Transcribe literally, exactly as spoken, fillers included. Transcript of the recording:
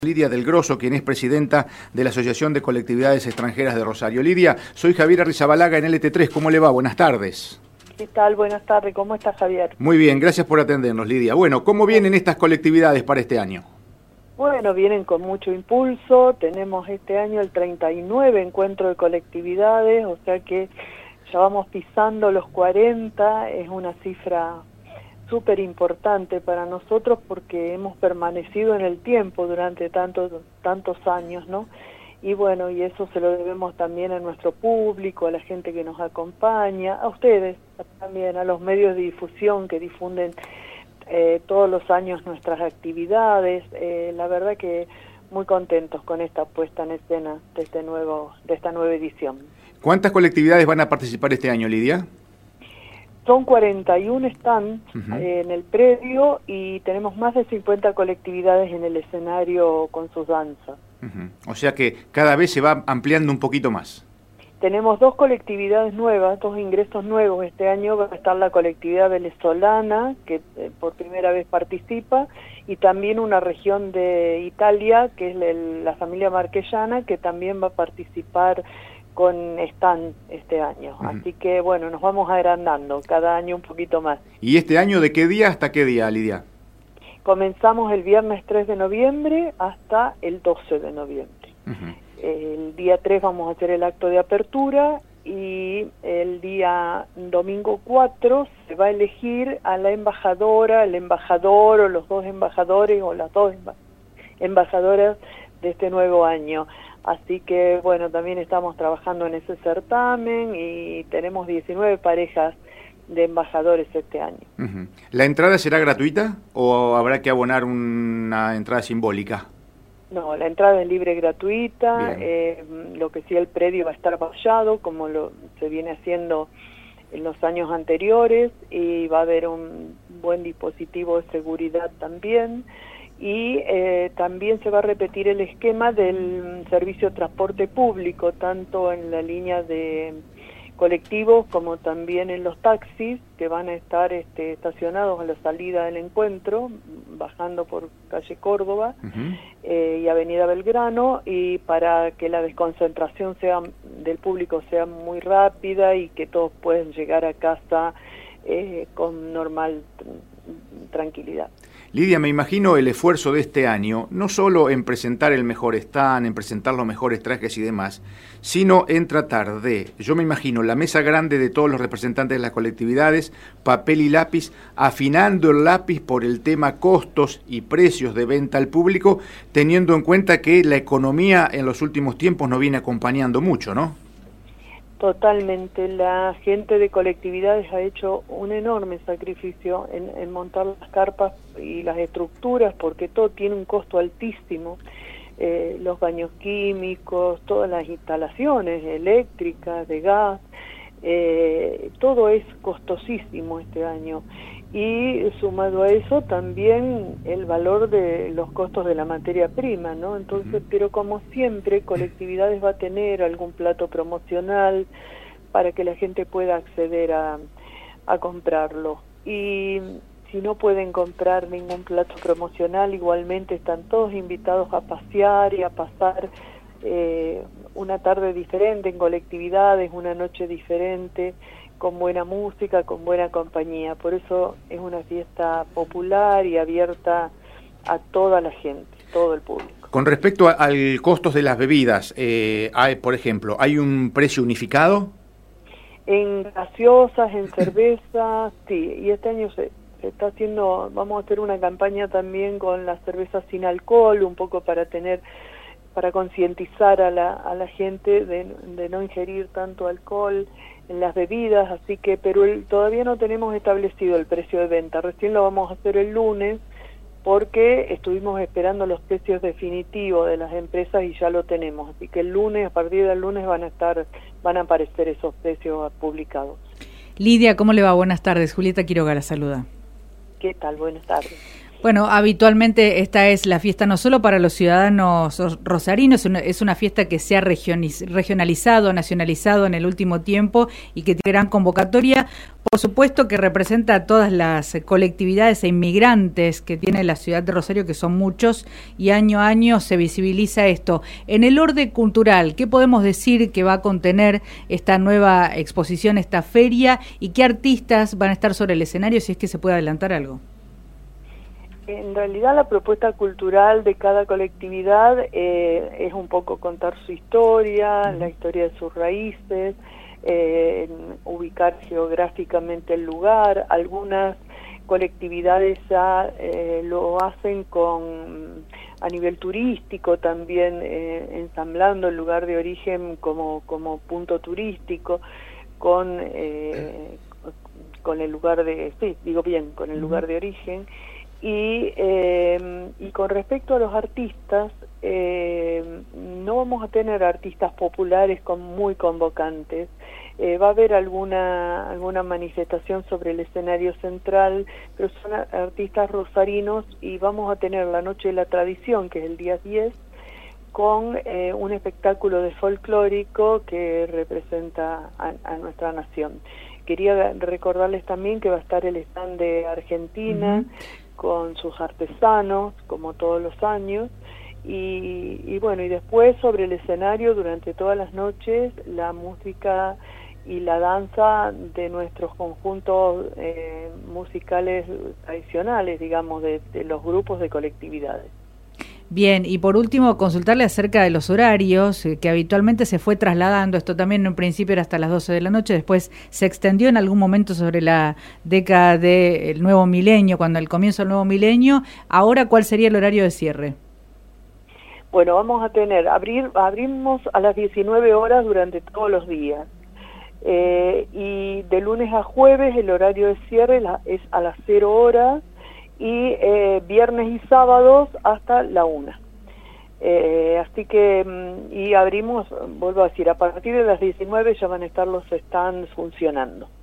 Lidia Del Grosso, quien es presidenta de la Asociación de Colectividades Extranjeras de Rosario. Lidia, soy Javier Arrizabalaga en L T tres, ¿cómo le va? Buenas tardes. ¿Qué tal? Buenas tardes, ¿cómo estás, Javier? Muy bien, gracias por atendernos, Lidia. Bueno, ¿cómo vienen estas colectividades para este año? Bueno, vienen con mucho impulso, tenemos este año el treinta y nueve encuentro de colectividades, o sea que ya vamos pisando los cuarenta, es una cifra súper importante para nosotros porque hemos permanecido en el tiempo durante tantos tantos años, ¿no? Y bueno, y eso se lo debemos también a nuestro público, a la gente que nos acompaña, a ustedes también, a los medios de difusión que difunden eh, todos los años nuestras actividades. Eh, la verdad que muy contentos con esta puesta en escena de este nuevo de esta nueva edición. ¿Cuántas colectividades van a participar este año, Lidia? Son cuarenta y uno están uh-huh. eh, en el predio y tenemos más de cincuenta colectividades en el escenario con sus danzas. Uh-huh. O sea que cada vez se va ampliando un poquito más. Tenemos dos colectividades nuevas, dos ingresos nuevos. Este año va a estar la colectividad venezolana, que eh, por primera vez participa, y también una región de Italia, que es el, la familia marquellana, que también va a participar con stand este año. Uh-huh. Así que bueno, nos vamos agrandando cada año un poquito más. ¿Y este año de qué día hasta qué día, Lidia? Comenzamos el viernes tres de noviembre hasta el doce de noviembre. Uh-huh. El día tres vamos a hacer el acto de apertura y el día domingo cuatro se va a elegir a la embajadora, el embajador o los dos embajadores o las dos embajadoras de este nuevo año. Así que, bueno, también estamos trabajando en ese certamen y tenemos diecinueve parejas de embajadores este año. Uh-huh. ¿La entrada será gratuita o habrá que abonar una entrada simbólica? No, la entrada es libre y gratuita. Eh, lo que sí, el predio va a estar vallado, como lo se viene haciendo en los años anteriores, y va a haber un buen dispositivo de seguridad también. Y eh, también se va a repetir el esquema del servicio de transporte público, tanto en la línea de colectivos como también en los taxis, que van a estar este, estacionados a la salida del encuentro, bajando por calle Córdoba uh-huh. eh, y avenida Belgrano, y para que la desconcentración sea del público sea muy rápida y que todos puedan llegar a casa eh, con normal tranquilidad. Lidia, me imagino el esfuerzo de este año, no solo en presentar el mejor stand, en presentar los mejores trajes y demás, sino en tratar de, yo me imagino, la mesa grande de todos los representantes de las colectividades, papel y lápiz, afinando el lápiz por el tema costos y precios de venta al público, teniendo en cuenta que la economía en los últimos tiempos no viene acompañando mucho, ¿no? Totalmente, la gente de colectividades ha hecho un enorme sacrificio en, en montar las carpas y las estructuras, porque todo tiene un costo altísimo, eh, los baños químicos, todas las instalaciones eléctricas, de gas, eh, todo es costosísimo este año. Y sumado a eso también el valor de los costos de la materia prima, ¿no? Entonces, pero como siempre, colectividades va a tener algún plato promocional para que la gente pueda acceder a, a comprarlo. Y si no pueden comprar ningún plato promocional, igualmente están todos invitados a pasear y a pasar eh, una tarde diferente en colectividades, una noche diferente, con buena música, con buena compañía. Por eso es una fiesta popular y abierta a toda la gente, todo el público. Con respecto a, al costos de las bebidas, eh, hay, por ejemplo, ¿hay un precio unificado? En gaseosas, en cervezas, sí. Y este año se, se está haciendo, vamos a hacer una campaña también con las cervezas sin alcohol, un poco para tener, para concientizar a la, a la gente de, de no ingerir tanto alcohol en las bebidas, así que, pero el, todavía no tenemos establecido el precio de venta, recién lo vamos a hacer el lunes, porque estuvimos esperando los precios definitivos de las empresas y ya lo tenemos, así que el lunes, a partir del lunes van a estar, van a aparecer esos precios publicados. Lidia, ¿cómo le va? Buenas tardes, Julieta Quiroga la saluda. ¿Qué tal? Buenas tardes. Bueno, habitualmente esta es la fiesta no solo para los ciudadanos rosarinos, es una fiesta que se ha regionalizado, nacionalizado en el último tiempo y que tiene gran convocatoria, por supuesto que representa a todas las colectividades e inmigrantes que tiene la ciudad de Rosario, que son muchos, y año a año se visibiliza esto. En el orden cultural, ¿qué podemos decir que va a contener esta nueva exposición, esta feria, y qué artistas van a estar sobre el escenario, si es que se puede adelantar algo? En realidad la propuesta cultural de cada colectividad eh, es un poco contar su historia, la historia de sus raíces, eh, ubicar geográficamente el lugar. Algunas colectividades ya eh, lo hacen con a nivel turístico también, eh, ensamblando el lugar de origen como, como punto turístico, con, eh, con el lugar de, sí, digo bien, con el lugar de origen. Y, eh, y con respecto a los artistas, eh, no vamos a tener artistas populares con muy convocantes. Eh, va a haber alguna alguna manifestación sobre el escenario central, pero son artistas rosarinos, y vamos a tener la Noche de la Tradición, que es el día diez, con eh, un espectáculo de folclórico que representa a, a nuestra nación. Quería recordarles también que va a estar el stand de Argentina, uh-huh, con sus artesanos, como todos los años, y, y bueno, y después sobre el escenario durante todas las noches la música y la danza de nuestros conjuntos eh, musicales tradicionales, digamos, de, de los grupos de colectividades. Bien, y por último, consultarle acerca de los horarios, eh, que habitualmente se fue trasladando. Esto también en un principio era hasta las doce de la noche, después se extendió en algún momento sobre la década del nuevo milenio, cuando al comienzo del nuevo milenio. Ahora, ¿cuál sería el horario de cierre? Bueno, vamos a tener, abrir, abrimos a las diecinueve horas durante todos los días. Eh, y de lunes a jueves el horario de cierre la, es a las cero horas, y eh, viernes y sábados hasta la una. Eh, así que, y abrimos, vuelvo a decir, a partir de las diecinueve ya van a estar los stands funcionando.